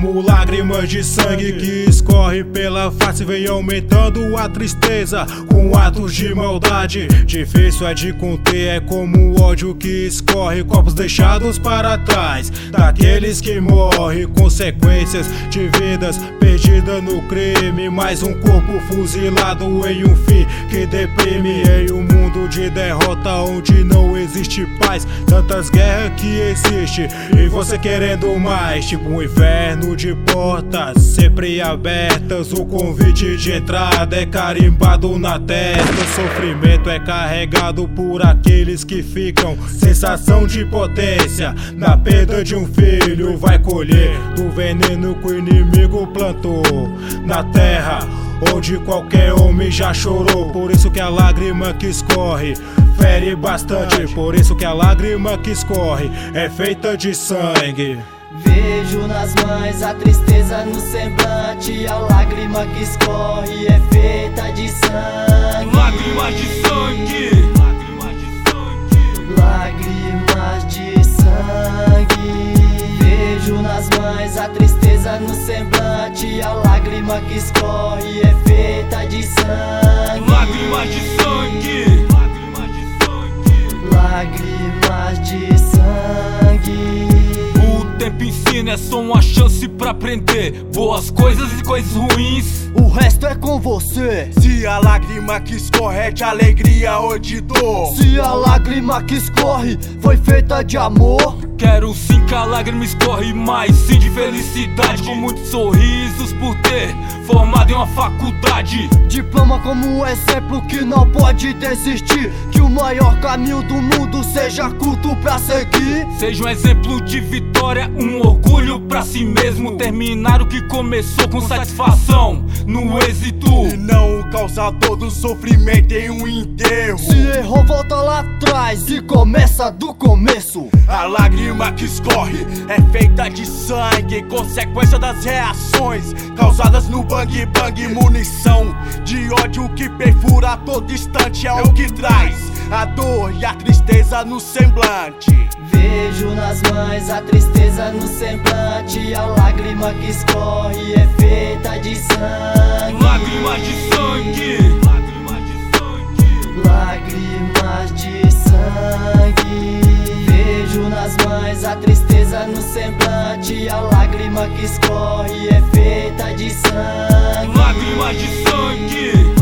como lágrimas de sangue que escorre pela face, vem aumentando a tristeza com atos de maldade. Difícil é de conter, é como o ódio que escorre, corpos deixados para trás daqueles que morrem, consequências de vidas perdidas no crime. Mais um corpo fuzilado em um fim que deprime, em um mundo de derrota onde não existe paz. Tantas guerras que existe e você querendo mais, tipo um inferno de portas sempre abertas. O convite de entrada é carimbado na testa. O sofrimento é carregado por aqueles que ficam. Sensação de potência na perda de um filho. Vai colher do veneno que o inimigo plantou na terra onde qualquer homem já chorou. Por isso que a lágrima que escorre fere bastante. Por isso que a lágrima que escorre é feita de sangue. Vejo nas mães a tristeza no semblante. A lágrima que escorre é feita de sangue. Lágrimas de sangue. Lágrimas de sangue. Vejo nas mães a tristeza no semblante. A lágrima que escorre é feita de sangue. Lágrimas de sangue. Lágrimas de sangue. O tempo ensina, é só uma chance pra aprender boas coisas e coisas ruins. O resto é com você. Se a lágrima que escorre é de alegria ou de dor, se a lágrima que escorre foi feita de amor, quero sim que a lágrima escorre, mas sim de felicidade, com muitos sorrisos por ter formado em uma faculdade. Diploma como um exemplo que não pode desistir. Que o maior caminho do mundo seja culto pra seguir. Seja um exemplo de vitória, um orgulho pra si mesmo. Terminar o que começou com satisfação no êxito, e não o causador do sofrimento em um enterro. Se errou, volta lá atrás e começa do começo. A lágrima que escorre é feita de sangue, consequência das reações causadas no bang bang. Munição de ódio que perfura todo instante é o que traz a dor e a tristeza no semblante. Vejo nas mães a tristeza no semblante. A lágrima que escorre é feita de sangue. Lágrimas de sangue. Lágrimas de sangue. Vejo nas mães a tristeza no semblante. A lágrima que escorre é feita de sangue. Lágrimas de sangue.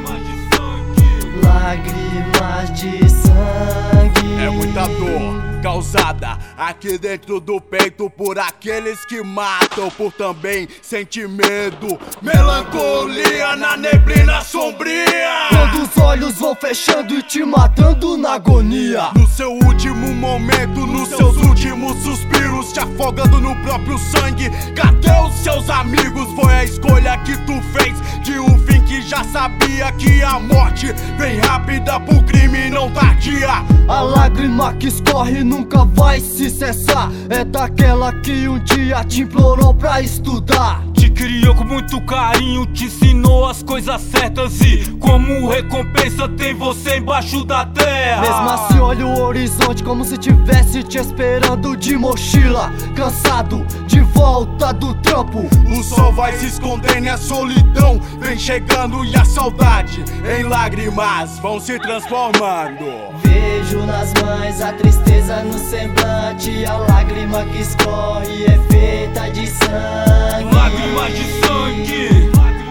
Lágrimas de sangue. É muita dor causada aqui dentro do peito por aqueles que matam, por também sentir medo, melancolia na neblina sombria. Quando os olhos vão fechando e te matando na agonia, no seu último momento, nos seus últimos suspiros, te afogando no próprio sangue. Cadê os seus amigos? Foi a escolha que tu fez de um fim que já sabia que a morte vem rápida pro crime não tardia. A lágrima que escorre nunca vai se cessar. É daquela que um dia te implorou pra estudar. Te criou com muito carinho, te ensinou as coisas certas e como recompensa tem você embaixo da terra. Mesmo assim olha o horizonte como se tivesse te esperando de mochila, cansado de volta do trampo. O sol vai se escondendo e a solidão vem chegando, e a saudade em lágrimas vão se transformando. Vejo nas mães a tristeza no semblante. A lágrima que escorre é feita de sangue. Lágrimas de sangue.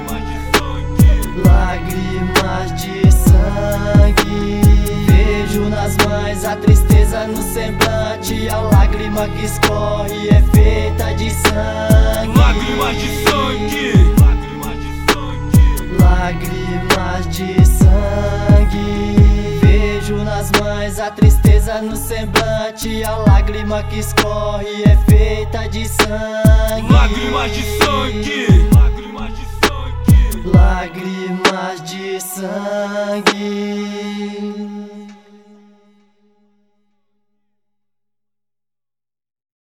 Lágrimas de sangue. Vejo nas mães a tristeza no semblante. A lágrima que escorre é feita de sangue. Lágrimas de sangue. Lágrimas de sangue. Vejo nas mães a tristeza no semblante. A lágrima que escorre é feita de sangue. Lágrimas de sangue. Lágrimas de sangue.